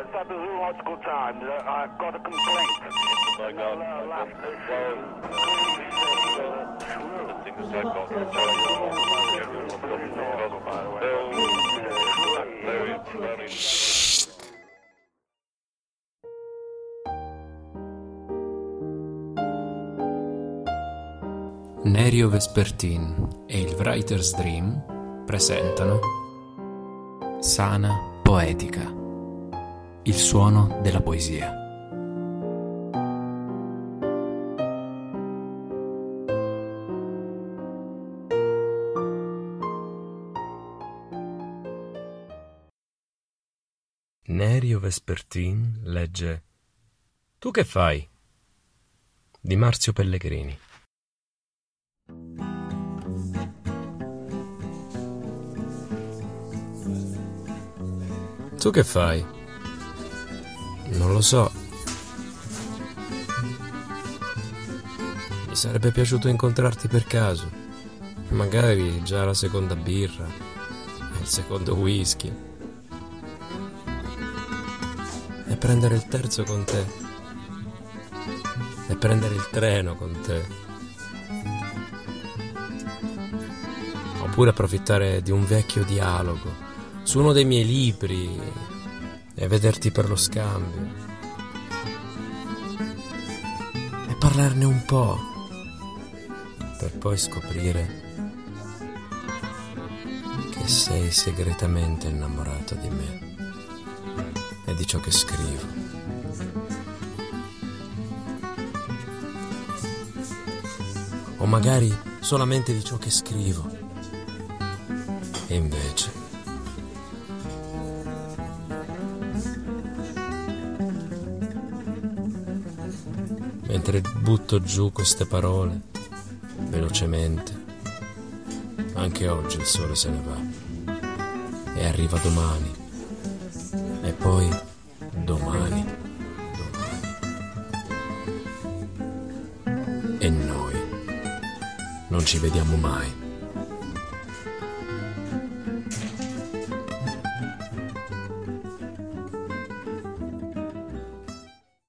It's at the zoological time. I've got a complaint. My God. Nerio Vespertin e il Writer's Dream presentano Sana Poetica, il suono della poesia. Nerio Vespertin legge Tu che fai? Di Marzio Pellegrini. Tu che fai? Non lo so. Mi sarebbe piaciuto incontrarti per caso. Magari già la seconda birra, il secondo whisky. E prendere il terzo con te. E prendere il treno con te. Oppure approfittare di un vecchio dialogo su uno dei miei libri e vederti per lo scambio e parlarne un po' per poi scoprire che sei segretamente innamorato di me e di ciò che scrivo. O magari solamente di ciò che scrivo. E invece mentre butto giù queste parole velocemente, anche oggi il sole se ne va e arriva domani e poi domani e noi non ci vediamo mai.